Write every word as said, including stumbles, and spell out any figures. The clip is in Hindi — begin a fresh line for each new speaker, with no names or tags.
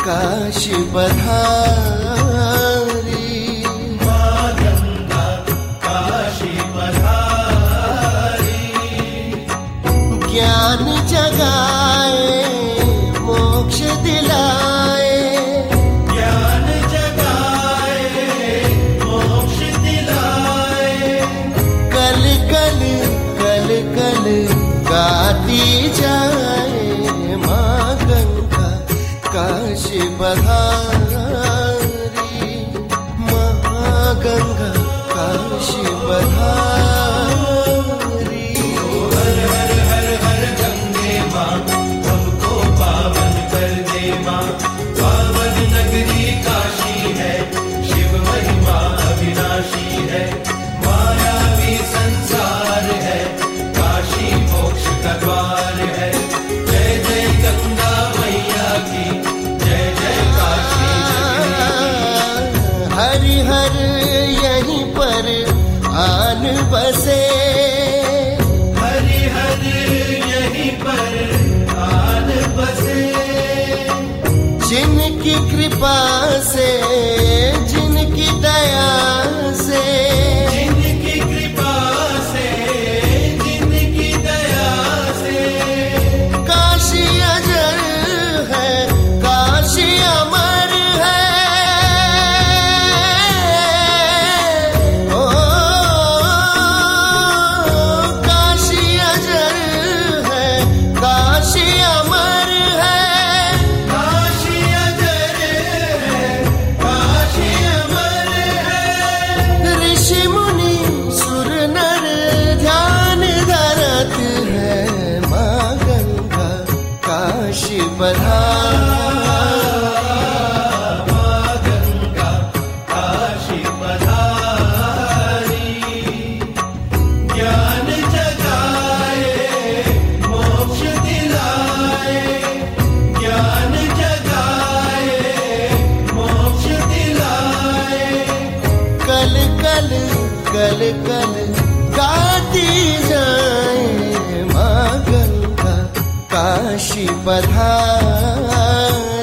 काशी पधारी।
माँ गंगा काशी पधारी।
ज्ञान जगाए मोक्ष दिलाए,
ज्ञान जगाए मोक्ष दिलाए।
कल कल कल कल गाती जाए माँ गंगा काशी पधारी। माँ गंगा काशी पधारी।
हर हर हर हर गंगे माँ हमको पावन कर दे माँ। पावन नगरी काशी है, शिव महिमा अविनाशी है। मायावी संसार है, काशी मोक्ष का द्वार है। जय जय गंगा मैया की, जय जय काशी नगरी की।
हरि हर यहीं पर आन बसे,
हरि हरि यहीं पर आन बसे।
जिनकी कृपा से जिनकी दया से,
जिनकी कृपा से जिनकी दया से।
काशी अजर है काशी अमर है। ओ काशी अजर है काशी अमर है।
काशी अजर है, काशी अमर है।
ऋषि मुनि सुर नर ध्यान धरत है माँ गंगा काशी पधारी।
माँ गंगा काशी पधारी। ज्ञान जगाए मोक्ष दिलाए। ज्ञान जगाए मोक्ष दिलाए।
कल कल कल कल गाती जाए माँ गंगा काशी पधारी।